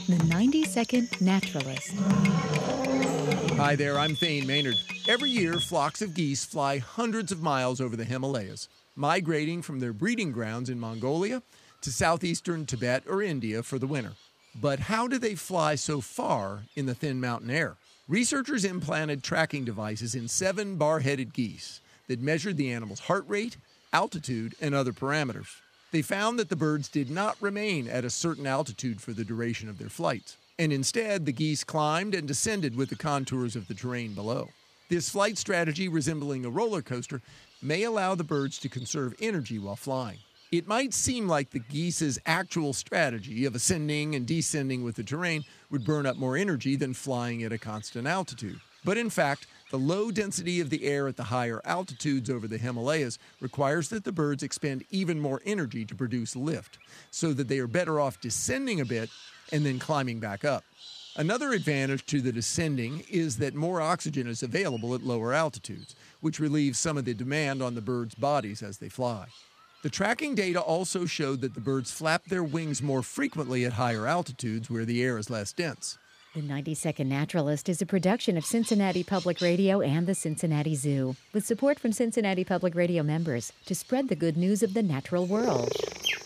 The 90-Second Naturalist. Hi there, I'm Thane Maynard. Every year, flocks of geese fly hundreds of miles over the Himalayas, migrating from their breeding grounds in Mongolia to southeastern Tibet or India for the winter. But how do they fly so far in the thin mountain air? Researchers implanted tracking devices in 7 bar-headed geese that measured the animal's heart rate, altitude, and other parameters. They found that the birds did not remain at a certain altitude for the duration of their flights, and instead the geese climbed and descended with the contours of the terrain below. This flight strategy, resembling a roller coaster, may allow the birds to conserve energy while flying. It might seem like the geese's actual strategy of ascending and descending with the terrain would burn up more energy than flying at a constant altitude. But in fact, the low density of the air at the higher altitudes over the Himalayas requires that the birds expend even more energy to produce lift, so that they are better off descending a bit and then climbing back up. Another advantage to the descending is that more oxygen is available at lower altitudes, which relieves some of the demand on the birds' bodies as they fly. The tracking data also showed that the birds flap their wings more frequently at higher altitudes where the air is less dense. The 90-Second Naturalist is a production of Cincinnati Public Radio and the Cincinnati Zoo, with support from Cincinnati Public Radio members to spread the good news of the natural world.